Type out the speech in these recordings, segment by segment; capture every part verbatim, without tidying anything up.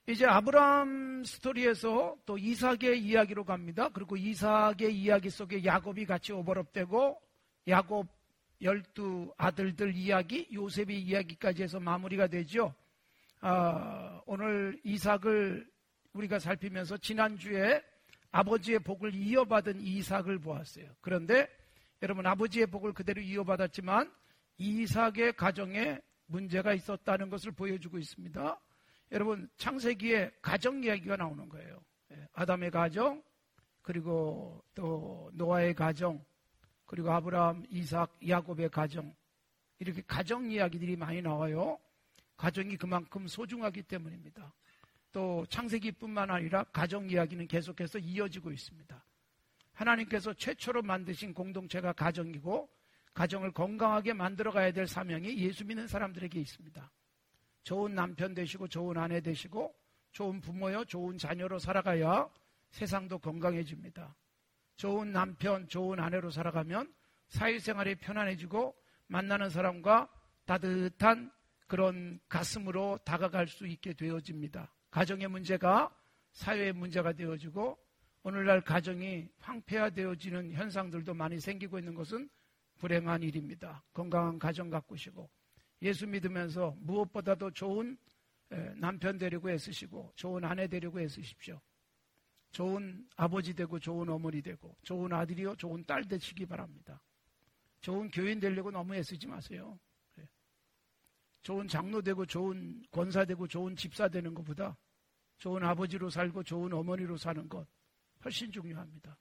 이제 아브라함 스토리에서 또 이삭의 이야기로 갑니다. 그리고 이삭의 이야기 속에 야곱이 같이 오버랩되고 야곱 열두 아들들 이야기, 요셉의 이야기까지 해서 마무리가 되죠. 아, 오늘 이삭을 우리가 살피면서 지난주에 아버지의 복을 이어받은 이삭을 보았어요. 그런데 여러분, 아버지의 복을 그대로 이어받았지만 이삭의 가정에 문제가 있었다는 것을 보여주고 있습니다. 여러분, 창세기에 가정 이야기가 나오는 거예요. 아담의 가정, 그리고 또 노아의 가정, 그리고 아브라함, 이삭, 야곱의 가정, 이렇게 가정 이야기들이 많이 나와요. 가정이 그만큼 소중하기 때문입니다. 또 창세기뿐만 아니라 가정 이야기는 계속해서 이어지고 있습니다. 하나님께서 최초로 만드신 공동체가 가정이고 가정을 건강하게 만들어 가야 될 사명이 예수 믿는 사람들에게 있습니다. 좋은 남편 되시고 좋은 아내 되시고 좋은 부모요, 좋은 자녀로 살아가야 세상도 건강해집니다. 좋은 남편, 좋은 아내로 살아가면 사회생활이 편안해지고 만나는 사람과 따뜻한 그런 가슴으로 다가갈 수 있게 되어집니다. 가정의 문제가 사회의 문제가 되어지고 오늘날 가정이 황폐화되어지는 현상들도 많이 생기고 있는 것은 불행한 일입니다. 건강한 가정 가꾸시고 예수 믿으면서 무엇보다도 좋은 남편 되려고 애쓰시고 좋은 아내 되려고 애쓰십시오. 좋은 아버지 되고 좋은 어머니 되고 좋은 아들이요 좋은 딸 되시기 바랍니다. 좋은 교인 되려고 너무 애쓰지 마세요. 좋은 장로 되고 좋은 권사 되고 좋은 집사 되는 것보다 좋은 아버지로 살고 좋은 어머니로 사는 것 훨씬 중요합니다.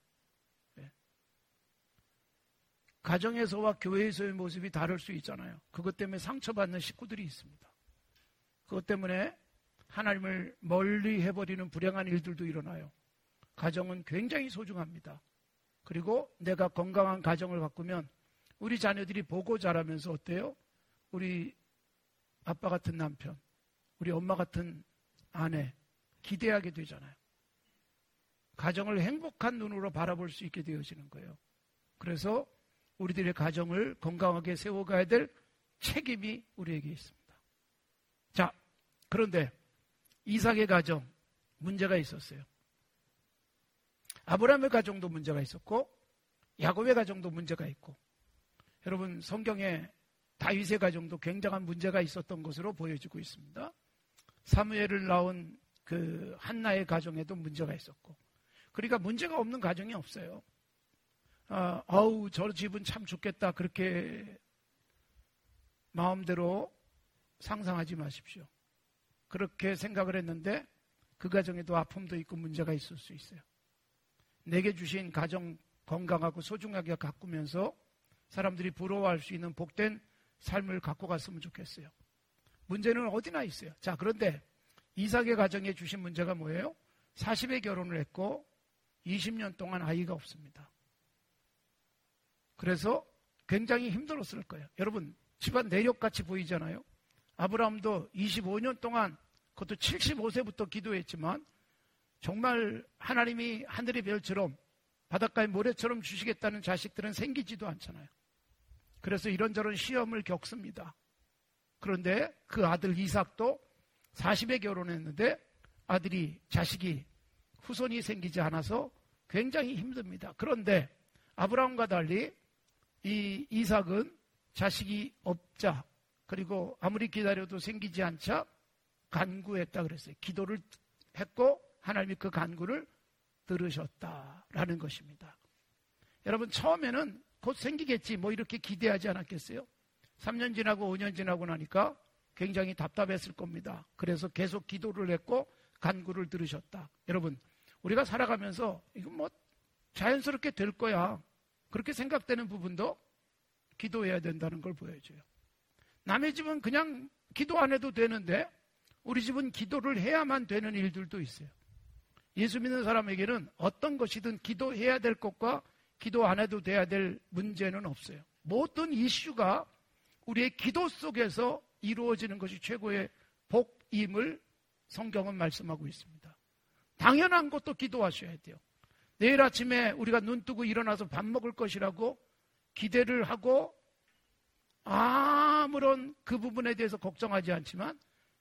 가정에서와 교회에서의 모습이 다를 수 있잖아요. 그것 때문에 상처받는 식구들이 있습니다. 그것 때문에 하나님을 멀리 해버리는 불행한 일들도 일어나요. 가정은 굉장히 소중합니다. 그리고 내가 건강한 가정을 가꾸면 우리 자녀들이 보고 자라면서 어때요? 우리 아빠 같은 남편, 우리 엄마 같은 아내 기대하게 되잖아요. 가정을 행복한 눈으로 바라볼 수 있게 되어지는 거예요. 그래서 우리들의 가정을 건강하게 세워가야 될 책임이 우리에게 있습니다. 자, 그런데 이삭의 가정 문제가 있었어요. 아브라함의 가정도 문제가 있었고 야곱의 가정도 문제가 있고 여러분 성경에 다윗의 가정도 굉장한 문제가 있었던 것으로 보여지고 있습니다. 사무엘을 낳은 그 한나의 가정에도 문제가 있었고 그러니까 문제가 없는 가정이 없어요. 아, 아우 저 집은 참 좋겠다 그렇게 마음대로 상상하지 마십시오. 그렇게 생각을 했는데 그 가정에도 아픔도 있고 문제가 있을 수 있어요. 내게 주신 가정 건강하고 소중하게 가꾸면서 사람들이 부러워할 수 있는 복된 삶을 갖고 갔으면 좋겠어요. 문제는 어디나 있어요. 자, 그런데 이삭의 가정에 주신 문제가 뭐예요? 사십에 결혼을 했고 이십 년 동안 아이가 없습니다. 그래서 굉장히 힘들었을 거예요. 여러분 집안 내력같이 보이잖아요. 아브라함도 이십오 년 동안 그것도 칠십오 세부터 기도했지만 정말 하나님이 하늘의 별처럼 바닷가의 모래처럼 주시겠다는 자식들은 생기지도 않잖아요. 그래서 이런저런 시험을 겪습니다. 그런데 그 아들 이삭도 사십에 결혼했는데 아들이 자식이 후손이 생기지 않아서 굉장히 힘듭니다. 그런데 아브라함과 달리 이 이삭은 자식이 없자 그리고 아무리 기다려도 생기지 않자 간구했다 그랬어요. 기도를 했고 하나님이 그 간구를 들으셨다라는 것입니다. 여러분 처음에는 곧 생기겠지 뭐 이렇게 기대하지 않았겠어요? 삼 년 지나고 오 년 지나고 나니까 굉장히 답답했을 겁니다. 그래서 계속 기도를 했고 간구를 들으셨다. 여러분 우리가 살아가면서 이건 뭐 자연스럽게 될 거야 그렇게 생각되는 부분도 기도해야 된다는 걸 보여줘요. 남의 집은 그냥 기도 안 해도 되는데 우리 집은 기도를 해야만 되는 일들도 있어요. 예수 믿는 사람에게는 어떤 것이든 기도해야 될 것과 기도 안 해도 돼야 될 문제는 없어요. 모든 이슈가 우리의 기도 속에서 이루어지는 것이 최고의 복임을 성경은 말씀하고 있습니다. 당연한 것도 기도하셔야 돼요. 내일 아침에 우리가 눈 뜨고 일어나서 밥 먹을 것이라고 기대를 하고 아무런 그 부분에 대해서 걱정하지 않지만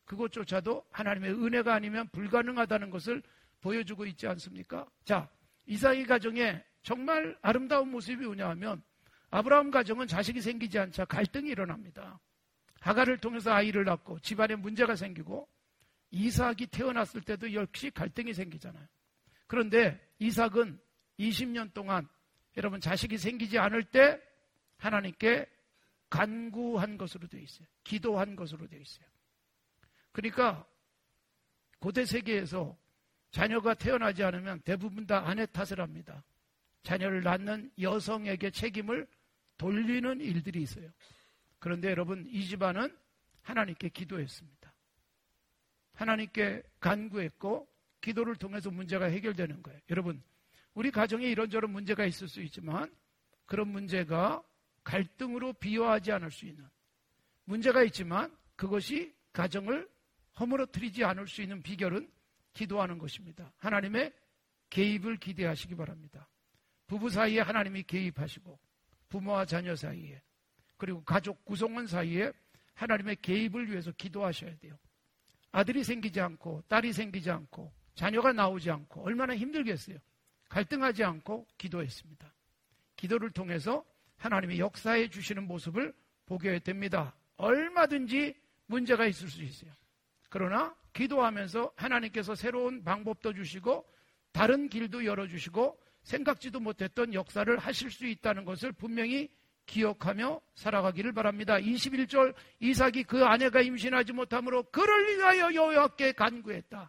그것조차도 하나님의 은혜가 아니면 불가능하다는 것을 보여주고 있지 않습니까? 자, 이삭의 가정에 정말 아름다운 모습이 뭐냐 하면 아브라함 가정은 자식이 생기지 않자 갈등이 일어납니다. 하갈을 통해서 아이를 낳고 집안에 문제가 생기고 이삭이 태어났을 때도 역시 갈등이 생기잖아요. 그런데 이삭은 이십 년 동안 여러분 자식이 생기지 않을 때 하나님께 간구한 것으로 되어 있어요. 기도한 것으로 되어 있어요. 그러니까 고대 세계에서 자녀가 태어나지 않으면 대부분 다 아내 탓을 합니다. 자녀를 낳는 여성에게 책임을 돌리는 일들이 있어요. 그런데 여러분 이 집안은 하나님께 기도했습니다. 하나님께 간구했고 기도를 통해서 문제가 해결되는 거예요. 여러분 우리 가정에 이런저런 문제가 있을 수 있지만 그런 문제가 갈등으로 비화하지 않을 수 있는 문제가 있지만 그것이 가정을 허물어뜨리지 않을 수 있는 비결은 기도하는 것입니다. 하나님의 개입을 기대하시기 바랍니다. 부부 사이에 하나님이 개입하시고 부모와 자녀 사이에 그리고 가족 구성원 사이에 하나님의 개입을 위해서 기도하셔야 돼요. 아들이 생기지 않고 딸이 생기지 않고 자녀가 나오지 않고 얼마나 힘들겠어요. 갈등하지 않고 기도했습니다. 기도를 통해서 하나님이 역사해 주시는 모습을 보게 됩니다. 얼마든지 문제가 있을 수 있어요. 그러나 기도하면서 하나님께서 새로운 방법도 주시고 다른 길도 열어주시고 생각지도 못했던 역사를 하실 수 있다는 것을 분명히 기억하며 살아가기를 바랍니다. 이십일 절 이삭이 그 아내가 임신하지 못하므로 그를 위하여 여호와께 간구했다.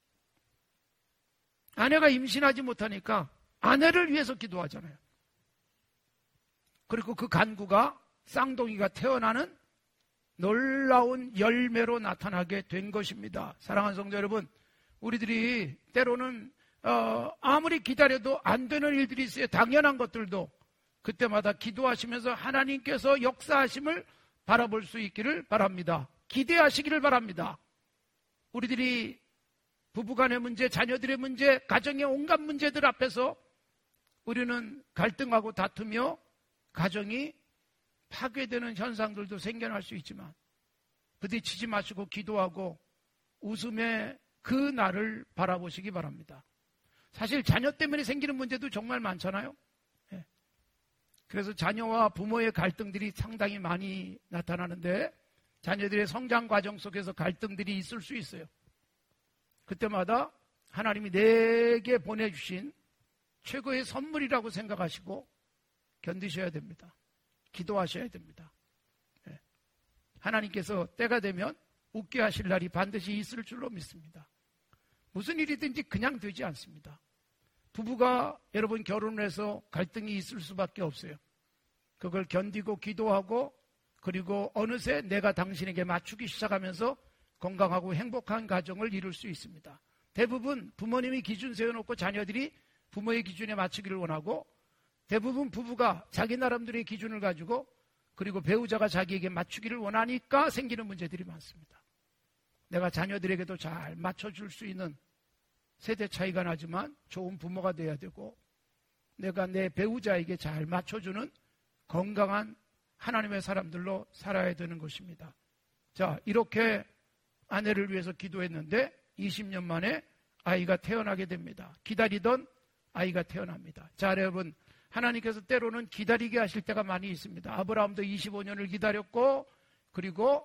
아내가 임신하지 못하니까 아내를 위해서 기도하잖아요. 그리고 그 간구가 쌍둥이가 태어나는 놀라운 열매로 나타나게 된 것입니다. 사랑하는 성도 여러분, 우리들이 때로는 어, 아무리 기다려도 안 되는 일들이 있어요. 당연한 것들도 그때마다 기도하시면서 하나님께서 역사하심을 바라볼 수 있기를 바랍니다. 기대하시기를 바랍니다. 우리들이 부부간의 문제, 자녀들의 문제, 가정의 온갖 문제들 앞에서 우리는 갈등하고 다투며 가정이 파괴되는 현상들도 생겨날 수 있지만 부딪히지 마시고 기도하고 웃음의 그 날을 바라보시기 바랍니다. 사실 자녀 때문에 생기는 문제도 정말 많잖아요. 예. 그래서 자녀와 부모의 갈등들이 상당히 많이 나타나는데 자녀들의 성장 과정 속에서 갈등들이 있을 수 있어요. 그때마다 하나님이 내게 보내주신 최고의 선물이라고 생각하시고 견디셔야 됩니다. 기도하셔야 됩니다. 예. 하나님께서 때가 되면 웃게 하실 날이 반드시 있을 줄로 믿습니다. 무슨 일이든지 그냥 되지 않습니다. 부부가 여러분 결혼을 해서 갈등이 있을 수밖에 없어요. 그걸 견디고 기도하고 그리고 어느새 내가 당신에게 맞추기 시작하면서 건강하고 행복한 가정을 이룰 수 있습니다. 대부분 부모님이 기준 세워놓고 자녀들이 부모의 기준에 맞추기를 원하고 대부분 부부가 자기 나름대로의 기준을 가지고 그리고 배우자가 자기에게 맞추기를 원하니까 생기는 문제들이 많습니다. 내가 자녀들에게도 잘 맞춰줄 수 있는 세대 차이가 나지만 좋은 부모가 돼야 되고 내가 내 배우자에게 잘 맞춰주는 건강한 하나님의 사람들로 살아야 되는 것입니다. 자, 이렇게 아내를 위해서 기도했는데 이십 년 만에 아이가 태어나게 됩니다. 기다리던 아이가 태어납니다. 자, 여러분, 하나님께서 때로는 기다리게 하실 때가 많이 있습니다. 아브라함도 이십오 년을 기다렸고 그리고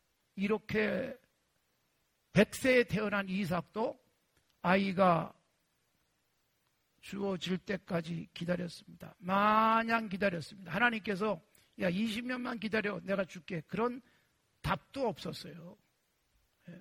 이렇게 백 세에 태어난 이삭도 아이가 주어질 때까지 기다렸습니다. 마냥 기다렸습니다. 하나님께서 야 이십 년만 기다려 내가 줄게 그런 답도 없었어요. 예.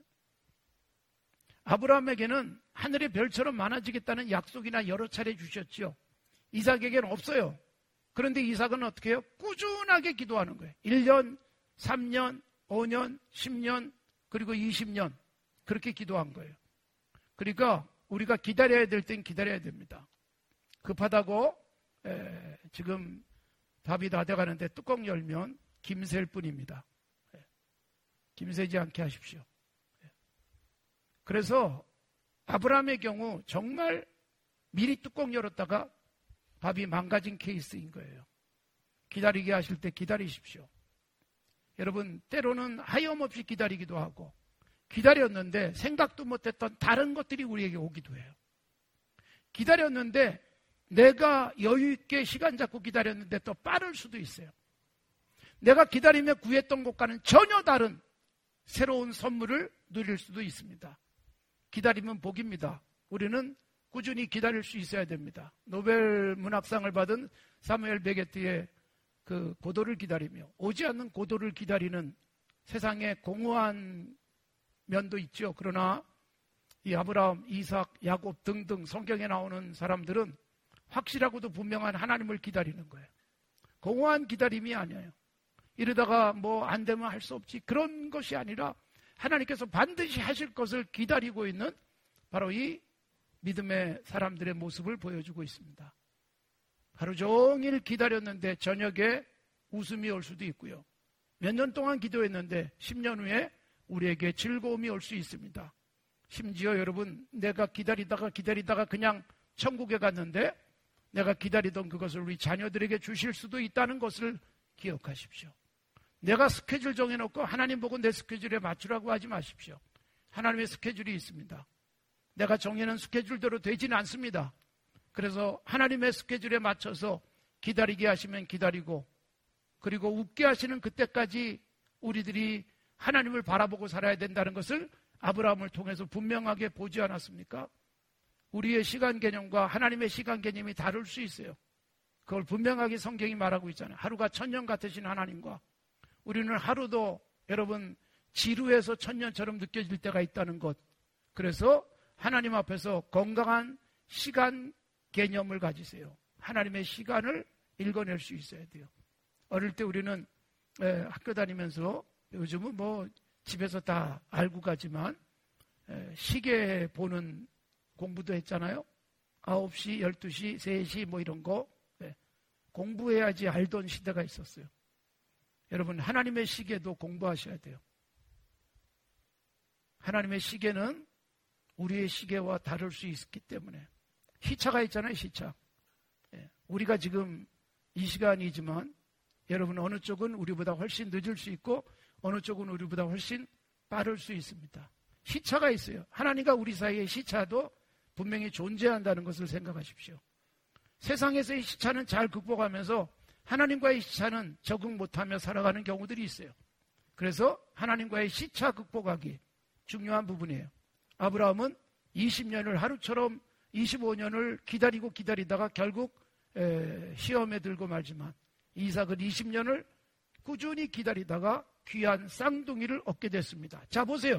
아브라함에게는 하늘의 별처럼 많아지겠다는 약속이나 여러 차례 주셨죠. 이삭에게는 없어요. 그런데 이삭은 어떻게 해요? 꾸준하게 기도하는 거예요. 일 년, 삼 년, 오 년, 십 년, 그리고 이십 년 그렇게 기도한 거예요. 그러니까 우리가 기다려야 될 땐 기다려야 됩니다. 급하다고 에, 지금 밥이 다 돼가는데 뚜껑 열면 김샐 뿐입니다. 에, 김새지 않게 하십시오. 에. 그래서 아브라함의 경우 정말 미리 뚜껑 열었다가 밥이 망가진 케이스인 거예요. 기다리게 하실 때 기다리십시오. 여러분 때로는 하염없이 기다리기도 하고 기다렸는데 생각도 못했던 다른 것들이 우리에게 오기도 해요. 기다렸는데 내가 여유 있게 시간 잡고 기다렸는데 또 빠를 수도 있어요. 내가 기다리며 구했던 것과는 전혀 다른 새로운 선물을 누릴 수도 있습니다. 기다리면 복입니다. 우리는 꾸준히 기다릴 수 있어야 됩니다. 노벨 문학상을 받은 사무엘 베게트의 그 고도를 기다리며 오지 않는 고도를 기다리는 세상에 공허한 면도 있죠. 그러나 이 아브라함, 이삭, 야곱 등등 성경에 나오는 사람들은 확실하고도 분명한 하나님을 기다리는 거예요. 공허한 기다림이 아니에요. 이러다가 뭐 안 되면 할 수 없지 그런 것이 아니라 하나님께서 반드시 하실 것을 기다리고 있는 바로 이 믿음의 사람들의 모습을 보여주고 있습니다. 하루 종일 기다렸는데 저녁에 웃음이 올 수도 있고요. 몇 년 동안 기도했는데 십 년 후에 우리에게 즐거움이 올 수 있습니다. 심지어 여러분, 내가 기다리다가 기다리다가 그냥 천국에 갔는데 내가 기다리던 그것을 우리 자녀들에게 주실 수도 있다는 것을 기억하십시오. 내가 스케줄 정해놓고 하나님 보고 내 스케줄에 맞추라고 하지 마십시오. 하나님의 스케줄이 있습니다. 내가 정해놓은 스케줄대로 되지는 않습니다. 그래서 하나님의 스케줄에 맞춰서 기다리게 하시면 기다리고, 그리고 웃게 하시는 그때까지 우리들이 하나님을 바라보고 살아야 된다는 것을 아브라함을 통해서 분명하게 보지 않았습니까? 우리의 시간 개념과 하나님의 시간 개념이 다를 수 있어요. 그걸 분명하게 성경이 말하고 있잖아요. 하루가 천년 같으신 하나님과 우리는 하루도 여러분 지루해서 천년처럼 느껴질 때가 있다는 것. 그래서 하나님 앞에서 건강한 시간 개념을 가지세요. 하나님의 시간을 읽어낼 수 있어야 돼요. 어릴 때 우리는 에, 학교 다니면서 요즘은 뭐 집에서 다 알고 가지만 에, 시계 보는 공부도 했잖아요. 아홉 시, 열두 시, 세 시 뭐 이런 거 에, 공부해야지 알던 시대가 있었어요. 여러분, 하나님의 시계도 공부하셔야 돼요. 하나님의 시계는 우리의 시계와 다를 수 있기 때문에. 시차가 있잖아요, 시차. 예, 우리가 지금 이 시간이지만 여러분 어느 쪽은 우리보다 훨씬 늦을 수 있고 어느 쪽은 우리보다 훨씬 빠를 수 있습니다. 시차가 있어요. 하나님과 우리 사이의 시차도 분명히 존재한다는 것을 생각하십시오. 세상에서의 시차는 잘 극복하면서 하나님과의 시차는 적응 못하며 살아가는 경우들이 있어요. 그래서 하나님과의 시차 극복하기 중요한 부분이에요. 아브라함은 이십 년을 하루처럼 이십오 년을 기다리고 기다리다가 결국 에, 시험에 들고 말지만 이삭은 이십 년을 꾸준히 기다리다가 귀한 쌍둥이를 얻게 됐습니다. 자, 보세요.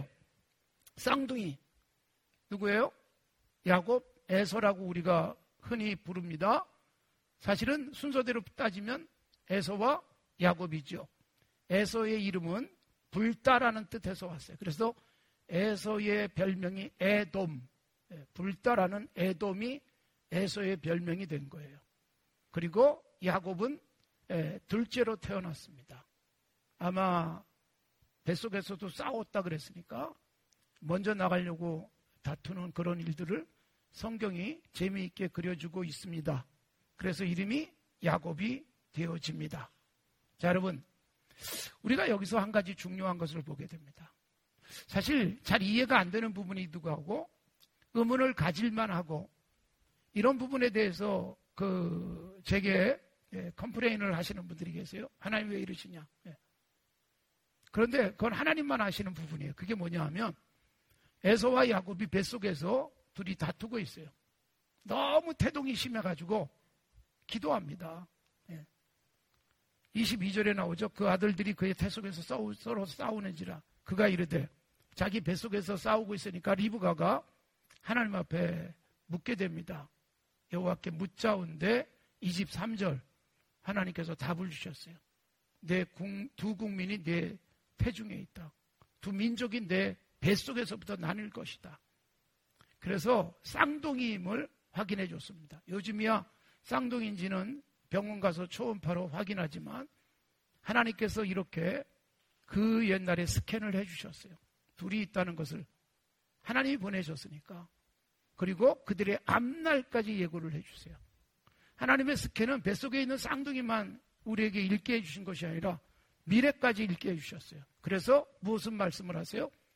쌍둥이 누구예요? 야곱, 에서라고 우리가 흔히 부릅니다. 사실은 순서대로 따지면 에서와 야곱이죠. 에서의 이름은 불다라는 뜻에서 왔어요. 그래서 에서의 별명이 에돔, 불다라는 에돔이 에서의 별명이 된 거예요. 그리고 야곱은 둘째로 태어났습니다. 아마 뱃속에서도 싸웠다 그랬으니까 먼저 나가려고 다투는 그런 일들을 성경이 재미있게 그려주고 있습니다. 그래서 이름이 야곱이 되어집니다. 자, 여러분, 우리가 여기서 한 가지 중요한 것을 보게 됩니다. 사실 잘 이해가 안 되는 부분이기도 하고 의문을 가질만 하고 이런 부분에 대해서 그 제게 예, 컴플레인을 하시는 분들이 계세요. 하나님 왜 이러시냐. 예. 그런데 그건 하나님만 아시는 부분이에요. 그게 뭐냐 하면 에서와 야곱이 뱃속에서 둘이 다투고 있어요. 너무 태동이 심해가지고 기도합니다. 예. 이십이 절에 나오죠. 그 아들들이 그의 태속에서 싸우, 서로 싸우는지라 그가 이르되 자기 뱃속에서 싸우고 있으니까 리브가가 하나님 앞에 묻게 됩니다. 여호와께 묻자온데 이십삼 절 하나님께서 답을 주셨어요. 내 국, 두 국민이 내 태중에 있다. 두 민족이 내 뱃속에서부터 나뉠 것이다. 그래서 쌍둥이임을 확인해 줬습니다. 요즘이야 쌍둥이인지는 병원 가서 초음파로 확인하지만 하나님께서 이렇게 그 옛날에 스캔을 해주셨어요. 둘이 있다는 것을 하나님이 보내셨으니까. 그리고 그들의 앞날까지 예고를 해주세요. 하나님의 스캔은 뱃속에 있는 쌍둥이만 우리에게 읽게 해주신 것이 아니라 미래까지 읽게 해주셨어요. 그래서 무슨 말씀을 하세요?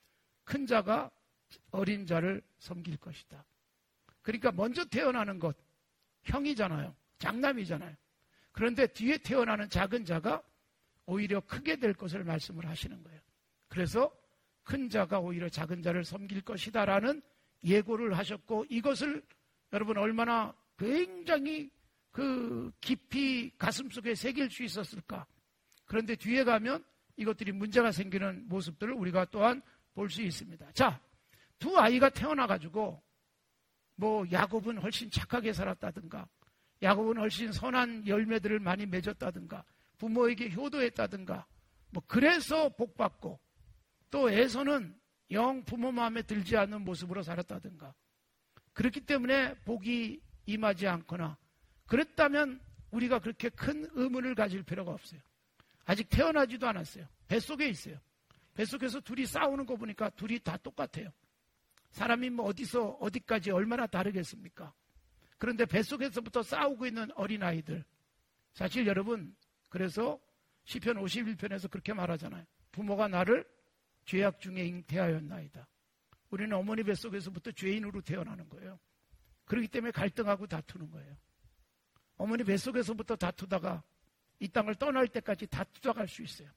큰 자가 어린 자를 섬길 것이다. 그러니까 먼저 태어나는 것, 형이잖아요. 장남이잖아요. 그런데 뒤에 태어나는 작은 자가 오히려 크게 될 것을 말씀을 하시는 거예요. 그래서 큰 자가 오히려 작은 자를 섬길 것이다라는 예고를 하셨고, 이것을 여러분 얼마나 굉장히 그 깊이 가슴속에 새길 수 있었을까. 그런데 뒤에 가면 이것들이 문제가 생기는 모습들을 우리가 또한 볼 수 있습니다. 자, 두 아이가 태어나가지고 뭐 야곱은 훨씬 착하게 살았다든가, 야곱은 훨씬 선한 열매들을 많이 맺었다든가, 부모에게 효도했다든가, 뭐 그래서 복받고, 또 에서는 영 부모 마음에 들지 않는 모습으로 살았다든가, 그렇기 때문에 복이 임하지 않거나, 그랬다면 우리가 그렇게 큰 의문을 가질 필요가 없어요. 아직 태어나지도 않았어요. 뱃속에 있어요. 뱃속에서 둘이 싸우는 거 보니까 둘이 다 똑같아요. 사람이 뭐 어디서 어디까지 얼마나 다르겠습니까? 그런데 뱃속에서부터 싸우고 있는 어린아이들, 사실 여러분, 그래서 시편 오십일 편에서 그렇게 말하잖아요. 부모가 나를 죄악 중에 잉태하였나이다. 우리는 어머니 뱃속에서부터 죄인으로 태어나는 거예요. 그렇기 때문에 갈등하고 다투는 거예요. 어머니 뱃속에서부터 다투다가 이 땅을 떠날 때까지 다투다 갈 수 있어요.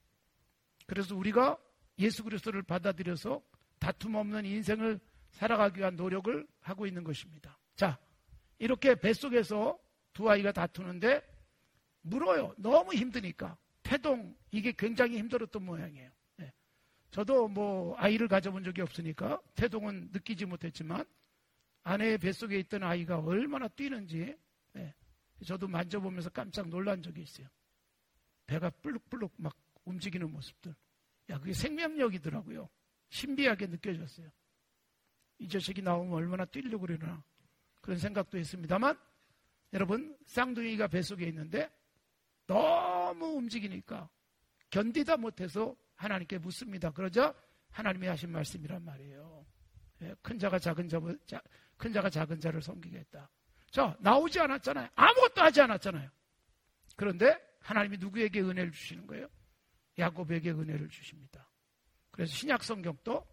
그래서 우리가 예수 그리스도를 받아들여서 다툼 없는 인생을 살아가기 위한 노력을 하고 있는 것입니다. 자, 이렇게 뱃속에서 두 아이가 다투는데 물어요. 너무 힘드니까. 태동, 이게 굉장히 힘들었던 모양이에요. 네. 저도 뭐 아이를 가져본 적이 없으니까 태동은 느끼지 못했지만 아내의 뱃속에 있던 아이가 얼마나 뛰는지, 네. 저도 만져보면서 깜짝 놀란 적이 있어요. 배가 불룩불룩 막 움직이는 모습들. 야, 그게 생명력이더라고요. 신비하게 느껴졌어요. 이 자식이 나오면 얼마나 뛰려고 그러나 그런 생각도 했습니다만, 여러분, 쌍둥이가 뱃속에 있는데 너무 움직이니까 견디다 못해서 하나님께 묻습니다. 그러자 하나님이 하신 말씀이란 말이에요. 큰 자가 작은 자, 큰 자가 작은 자를 섬기겠다. 자, 나오지 않았잖아요. 아무것도 하지 않았잖아요. 그런데 하나님이 누구에게 은혜를 주시는 거예요? 야곱에게 은혜를 주십니다. 그래서 신약 성경도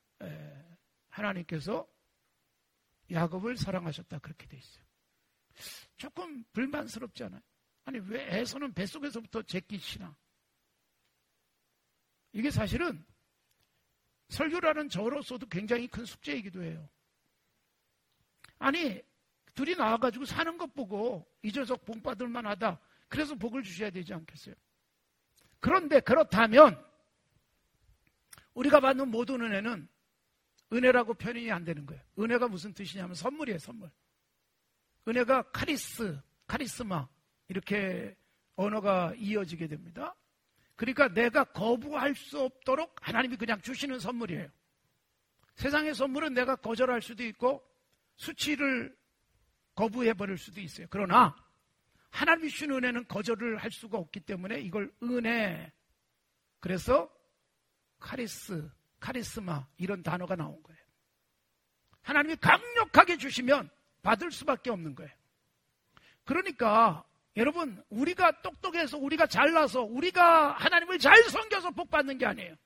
하나님께서 야곱을 사랑하셨다 그렇게 돼 있어요. 조금 불만스럽지 않아요? 아니, 왜 에서는 뱃속에서부터 제끼시나? 이게 사실은 설교라는 저로서도 굉장히 큰 숙제이기도 해요. 아니, 둘이 나와가지고 사는 것 보고 이 녀석 복 받을 만하다. 그래서 복을 주셔야 되지 않겠어요? 그런데 그렇다면 우리가 받는 모든 은혜는 은혜라고 표현이 안 되는 거예요. 은혜가 무슨 뜻이냐면 선물이에요, 선물. 은혜가 카리스, 카리스마 이렇게 언어가 이어지게 됩니다. 그러니까 내가 거부할 수 없도록 하나님이 그냥 주시는 선물이에요. 세상의 선물은 내가 거절할 수도 있고 수치를 거부해버릴 수도 있어요. 그러나 하나님이 주신 은혜는 거절을 할 수가 없기 때문에 이걸 은혜, 그래서 카리스, 카리스마 이런 단어가 나온 거예요. 하나님이 강력하게 주시면 받을 수밖에 없는 거예요. 그러니까 여러분, 우리가 똑똑해서 우리가 잘나서 우리가 하나님을 잘 섬겨서 복 받는 게 아니에요.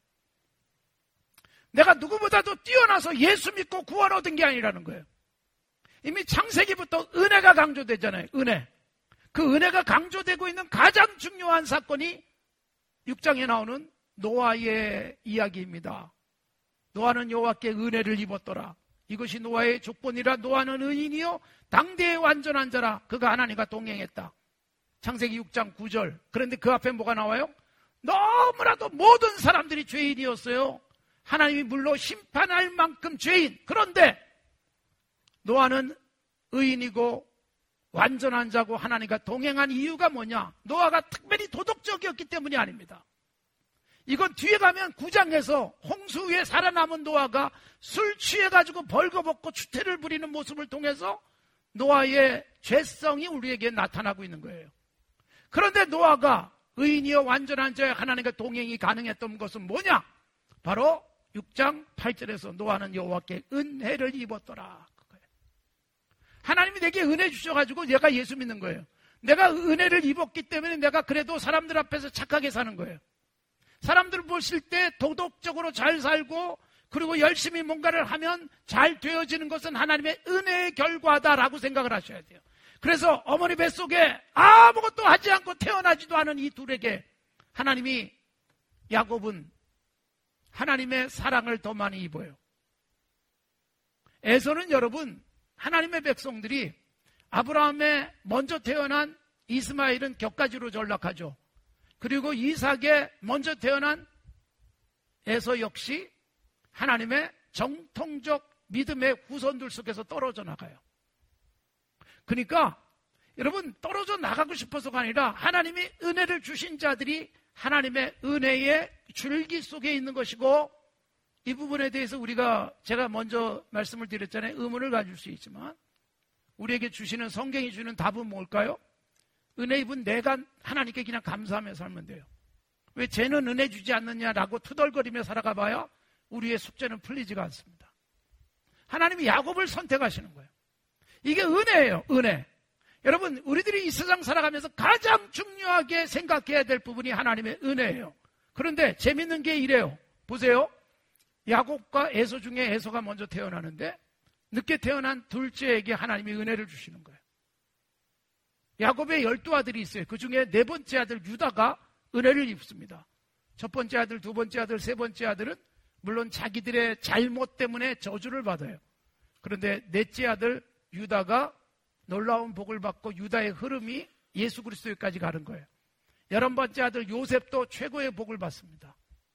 내가 누구보다도 뛰어나서 예수 믿고 구원 얻은 게 아니라는 거예요. 이미 창세기부터 은혜가 강조되잖아요. 은혜. 그 은혜가 강조되고 있는 가장 중요한 사건이 육 장에 나오는 노아의 이야기입니다. 노아는 여호와께 은혜를 입었더라. 이것이 노아의 족본이라. 노아는 의인이요 당대의 완전한 자라. 그가 하나님과 동행했다. 창세기 육 장 구 절. 그런데 그 앞에 뭐가 나와요? 너무나도 모든 사람들이 죄인이었어요. 하나님이 물로 심판할 만큼 죄인. 그런데 노아는 의인이고 완전한 자고 하나님과 동행한 이유가 뭐냐? 노아가 특별히 도덕적이었기 때문이 아닙니다. 이건 뒤에 가면 구 장에서 홍수 위에 살아남은 노아가 술 취해가지고 벌거벗고 추태를 부리는 모습을 통해서 노아의 죄성이 우리에게 나타나고 있는 거예요. 그런데 노아가 의인이여 완전한 자여 하나님과 동행이 가능했던 것은 뭐냐? 바로 육 장 팔 절에서 노아는 여호와께 은혜를 입었더라. 그거예요. 하나님이 내게 은혜 주셔가지고 내가 예수 믿는 거예요. 내가 은혜를 입었기 때문에 내가 그래도 사람들 앞에서 착하게 사는 거예요. 사람들 보실 때 도덕적으로 잘 살고 그리고 열심히 뭔가를 하면 잘 되어지는 것은 하나님의 은혜의 결과다라고 생각을 하셔야 돼요. 그래서 어머니 뱃속에 아무것도 하지 않고 태어나지도 않은 이 둘에게 하나님이, 야곱은 하나님의 사랑을 더 많이 입어요. 에서는 여러분, 하나님의 백성들이 아브라함의 먼저 태어난 이스마엘은 격가지로 전락하죠. 그리고 이삭의 먼저 태어난 에서 역시 하나님의 정통적 믿음의 후손들 속에서 떨어져 나가요. 그러니까 여러분, 떨어져 나가고 싶어서가 아니라 하나님이 은혜를 주신 자들이 하나님의 은혜의 줄기 속에 있는 것이고, 이 부분에 대해서 우리가, 제가 먼저 말씀을 드렸잖아요. 의문을 가질 수 있지만 우리에게 주시는, 성경이 주는 답은 뭘까요? 은혜 입은 내가 하나님께 그냥 감사하며 살면 돼요. 왜 쟤는 은혜 주지 않느냐라고 투덜거리며 살아가 봐야 우리의 숙제는 풀리지가 않습니다. 하나님이 야곱을 선택하시는 거예요. 이게 은혜예요. 은혜. 여러분, 우리들이 이 세상 살아가면서 가장 중요하게 생각해야 될 부분이 하나님의 은혜예요. 그런데 재밌는 게 이래요. 보세요. 야곱과 에서 중에 에서가 먼저 태어나는데 늦게 태어난 둘째에게 하나님이 은혜를 주시는 거예요. 야곱의 열두 아들이 있어요. 그 중에 네 번째 아들 유다가 은혜를 입습니다. 첫 번째 아들, 두 번째 아들, 세 번째 아들은 물론 자기들의 잘못 때문에 저주를 받아요. 그런데 넷째 아들 유다가 놀라운 복을 받고 유다의 흐름이 예수 그리스도까지 가는 거예요. 열한 번째 아들 요셉도 최고의 복을 받습니다.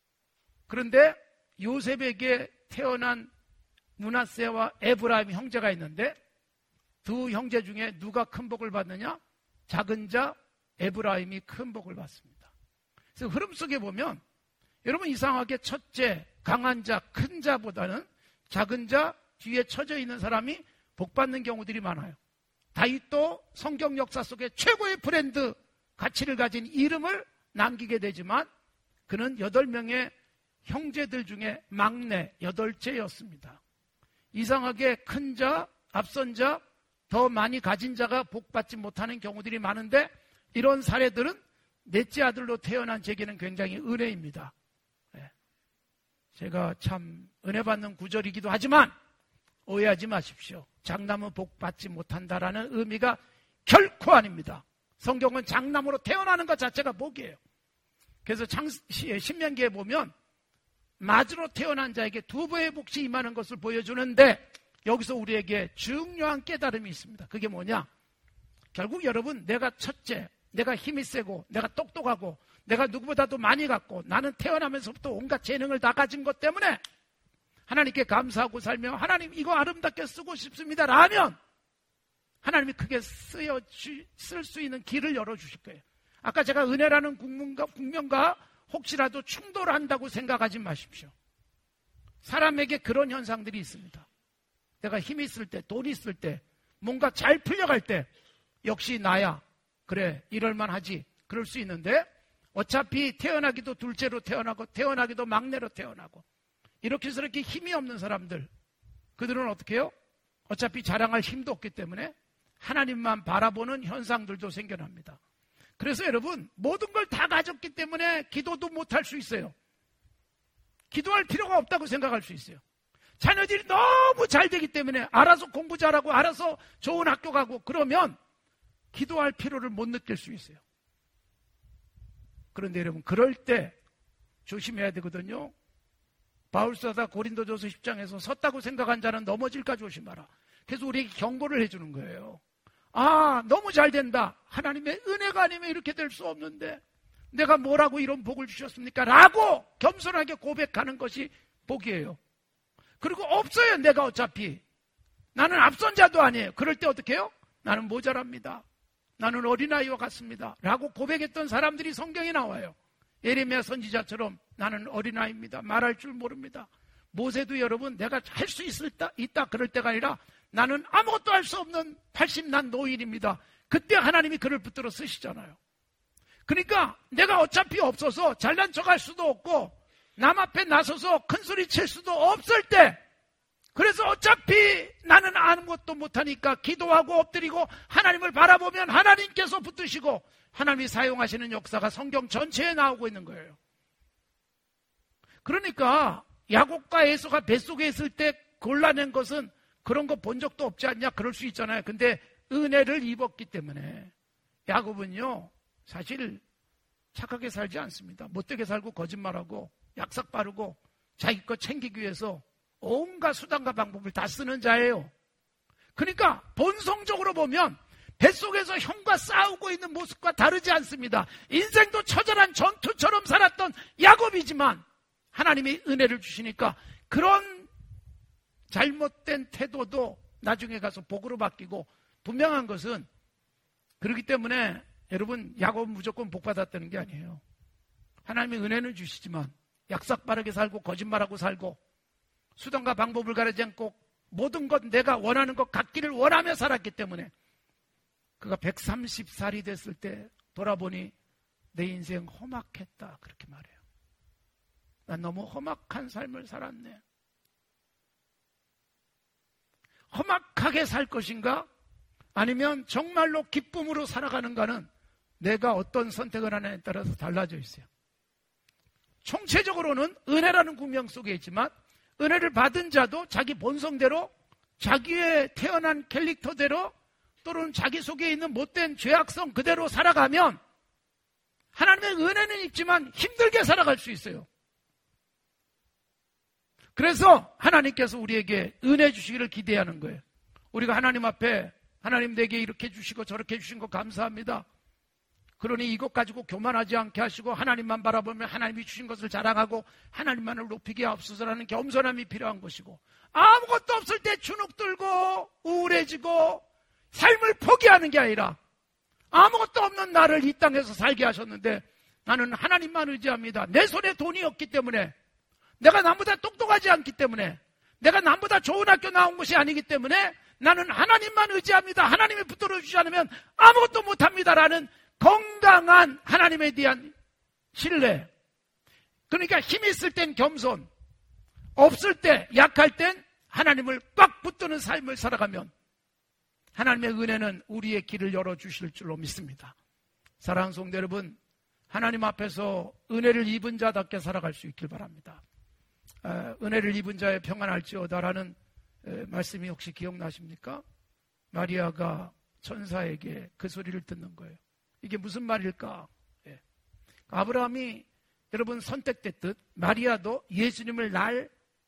그런데 요셉에게 태어난 므낫세와 에브라임 형제가 있는데 두 형제 중에 누가 큰 복을 받느냐? 작은 자 에브라임이 큰 복을 받습니다. 그래서 흐름 속에 보면 여러분, 이상하게 첫째, 강한 자, 큰 자보다는 작은 자 뒤에 처져 있는 사람이 복받는 경우들이 많아요. 다윗도 성경 역사 속에 최고의 브랜드 가치를 가진 이름을 남기게 되지만 그는 여덟 명의 형제들 중에 막내 여덟째였습니다. 이상하게 큰 자, 앞선 자, 더 많이 가진 자가 복받지 못하는 경우들이 많은데 이런 사례들은 넷째 아들로 태어난 제게는 굉장히 은혜입니다. 네. 제가 참 은혜 받는 구절이기도 하지만 오해하지 마십시오. 장남은 복받지 못한다라는 의미가 결코 아닙니다. 성경은 장남으로 태어나는 것 자체가 복이에요. 그래서 창시, 신명기에 보면 마주로 태어난 자에게 두 배의 복이 임하는 것을 보여주는데 여기서 우리에게 중요한 깨달음이 있습니다. 그게 뭐냐? 결국 여러분, 내가 첫째, 내가 힘이 세고 내가 똑똑하고 내가 누구보다도 많이 갖고 나는 태어나면서부터 온갖 재능을 다 가진 것 때문에 하나님께 감사하고 살며 하나님 이거 아름답게 쓰고 싶습니다 라면 하나님이 크게 쓰여 쓸 수 있는 길을 열어주실 거예요. 아까 제가 은혜라는 국면과, 국면과 혹시라도 충돌한다고 생각하지 마십시오. 사람에게 그런 현상들이 있습니다. 내가 힘이 있을 때, 돈이 있을 때, 뭔가 잘 풀려갈 때 역시 나야. 그래, 이럴만 하지. 그럴 수 있는데 어차피 태어나기도 둘째로 태어나고 태어나기도 막내로 태어나고 이렇게 해서 이렇게 힘이 없는 사람들, 그들은 어떻게 해요? 어차피 자랑할 힘도 없기 때문에 하나님만 바라보는 현상들도 생겨납니다. 그래서 여러분, 모든 걸 다 가졌기 때문에 기도도 못할 수 있어요. 기도할 필요가 없다고 생각할 수 있어요. 자녀들이 너무 잘 되기 때문에 알아서 공부 잘하고 알아서 좋은 학교 가고 그러면 기도할 필요를 못 느낄 수 있어요. 그런데 여러분, 그럴 때 조심해야 되거든요. 바울사가 고린도전서 십 장에서 섰다고 생각한 자는 넘어질까 조심하라. 그래서 우리에게 경고를 해주는 거예요. 아, 너무 잘 된다. 하나님의 은혜가 아니면 이렇게 될 수 없는데 내가 뭐라고 이런 복을 주셨습니까? 라고 겸손하게 고백하는 것이 복이에요. 그리고 없어요. 내가 어차피 나는 앞선 자도 아니에요. 그럴 때 어떻게 해요? 나는 모자랍니다. 나는 어린아이와 같습니다 라고 고백했던 사람들이 성경에 나와요. 예레미야 선지자처럼 나는 어린아이입니다. 말할 줄 모릅니다. 모세도 여러분, 내가 할 수 있다, 있다 그럴 때가 아니라 나는 아무것도 할 수 없는 팔십 난 노인입니다. 그때 하나님이 그를 붙들어 쓰시잖아요. 그러니까 내가 어차피 없어서 잘난 척할 수도 없고 남 앞에 나서서 큰소리 칠 수도 없을 때, 그래서 어차피 나는 아무것도 못하니까 기도하고 엎드리고 하나님을 바라보면 하나님께서 붙드시고 하나님이 사용하시는 역사가 성경 전체에 나오고 있는 거예요. 그러니까 야곱과 에서가 뱃속에 있을 때 골라낸 것은 그런 거 본 적도 없지 않냐? 그럴 수 있잖아요. 근데 은혜를 입었기 때문에 야곱은요, 사실 착하게 살지 않습니다. 못되게 살고 거짓말하고 약삭 빠르고 자기 거 챙기기 위해서 온갖 수단과 방법을 다 쓰는 자예요. 그러니까 본성적으로 보면 뱃속에서 형과 싸우고 있는 모습과 다르지 않습니다. 인생도 처절한 전투처럼 살았던 야곱이지만 하나님이 은혜를 주시니까 그런 잘못된 태도도 나중에 가서 복으로 바뀌고, 분명한 것은 그렇기 때문에 여러분, 야곱은 무조건 복 받았다는 게 아니에요. 하나님이 은혜는 주시지만 약삭 빠르게 살고 거짓말하고 살고 수단과 방법을 가리지 않고 모든 것 내가 원하는 것 갖기를 원하며 살았기 때문에 그가 백삼십 살이 됐을 때 돌아보니 내 인생 험악했다, 그렇게 말해요. 난 너무 험악한 삶을 살았네. 험악하게 살 것인가? 아니면 정말로 기쁨으로 살아가는가는 내가 어떤 선택을 하느냐에 따라서 달라져 있어요. 총체적으로는 은혜라는 국명 속에 있지만 은혜를 받은 자도 자기 본성대로, 자기의 태어난 캐릭터대로, 또는 자기 속에 있는 못된 죄악성 그대로 살아가면 하나님의 은혜는 있지만 힘들게 살아갈 수 있어요. 그래서 하나님께서 우리에게 은혜 주시기를 기대하는 거예요. 우리가 하나님 앞에 하나님 내게 이렇게 주시고 저렇게 주신 거 감사합니다. 그러니 이것 가지고 교만하지 않게 하시고 하나님만 바라보며 하나님이 주신 것을 자랑하고 하나님만을 높이게 하옵소서라는 겸손함이 필요한 것이고, 아무것도 없을 때 주눅 들고 우울해지고 삶을 포기하는 게 아니라 아무것도 없는 나를 이 땅에서 살게 하셨는데 나는 하나님만 의지합니다. 내 손에 돈이 없기 때문에, 내가 남보다 똑똑하지 않기 때문에, 내가 남보다 좋은 학교 나온 것이 아니기 때문에 나는 하나님만 의지합니다. 하나님이 붙들어 주지 않으면 아무것도 못합니다라는 건강한 하나님에 대한 신뢰. 그러니까 힘 있을 땐 겸손, 없을 때, 약할 땐 하나님을 꽉 붙드는 삶을 살아가면 하나님의 은혜는 우리의 길을 열어주실 줄로 믿습니다. 사랑하는 성도 여러분, 하나님 앞에서 은혜를 입은 자답게 살아갈 수 있길 바랍니다. 에, 은혜를 입은 자의 평안할지어다라는 에, 말씀이 혹시 기억나십니까? 마리아가 천사에게 그 소리를 듣는 거예요. 이게 무슨 말일까? 예. 아브라함이 여러분 선택됐듯 마리아도 예수님을 낳을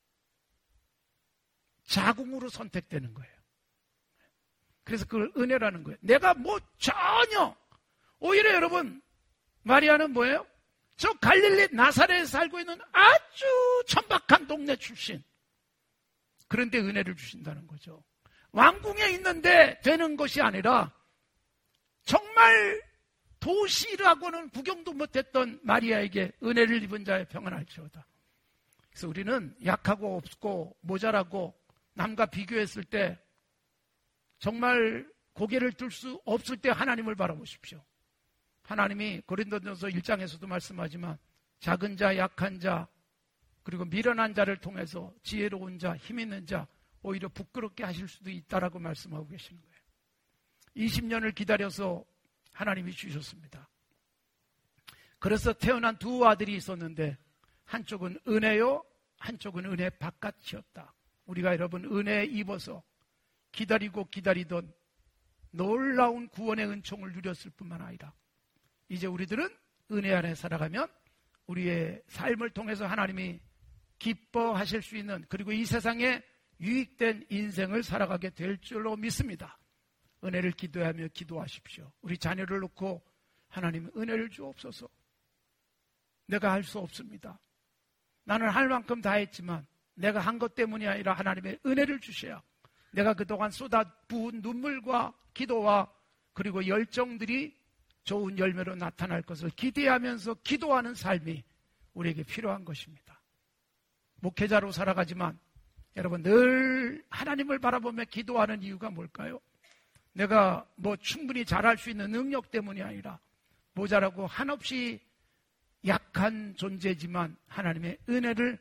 자궁으로 선택되는 거예요. 그래서 그걸 은혜라는 거예요. 내가 뭐 전혀, 오히려 여러분 마리아는 뭐예요? 저 갈릴리 나사렛에 살고 있는 아주 천박한 동네 출신. 그런데 은혜를 주신다는 거죠. 왕궁에 있는데 되는 것이 아니라 정말 도시라고는 구경도 못했던 마리아에게 은혜를 입은 자의 평안할지어다. 그래서 우리는 약하고 없고 모자라고 남과 비교했을 때 정말 고개를 들 수 없을 때 하나님을 바라보십시오. 하나님이 고린도전서 일 장에서도 말씀하지만 작은 자, 약한 자, 그리고 미련한 자를 통해서 지혜로운 자, 힘 있는 자 오히려 부끄럽게 하실 수도 있다라고 말씀하고 계시는 거예요. 이십 년을 기다려서 하나님이 주셨습니다. 그래서 태어난 두 아들이 있었는데 한쪽은 은혜요, 한쪽은 은혜 바깥이었다. 우리가 여러분 은혜에 입어서 기다리고 기다리던 놀라운 구원의 은총을 누렸을 뿐만 아니라 이제 우리들은 은혜 안에 살아가면 우리의 삶을 통해서 하나님이 기뻐하실 수 있는, 그리고 이 세상에 유익된 인생을 살아가게 될 줄로 믿습니다. 은혜를 기도하며 기도하십시오. 우리 자녀를 놓고 하나님 은혜를 주옵소서. 내가 할 수 없습니다. 나는 할 만큼 다 했지만 내가 한 것 때문이 아니라 하나님의 은혜를 주셔야 내가 그동안 쏟아부은 눈물과 기도와 그리고 열정들이 좋은 열매로 나타날 것을 기대하면서 기도하는 삶이 우리에게 필요한 것입니다. 목회자로 살아가지만 여러분 늘 하나님을 바라보며 기도하는 이유가 뭘까요? 내가 뭐 충분히 잘할 수 있는 능력 때문이 아니라 모자라고 한없이 약한 존재지만 하나님의 은혜를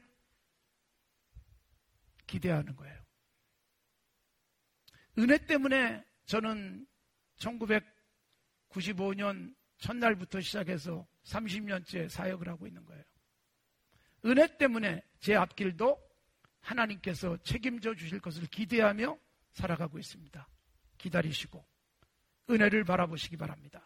기대하는 거예요. 은혜 때문에 저는 천구백구십오 년 첫날부터 시작해서 삼십 년째 사역을 하고 있는 거예요. 은혜 때문에 제 앞길도 하나님께서 책임져 주실 것을 기대하며 살아가고 있습니다. 기다리시고 은혜를 바라보시기 바랍니다.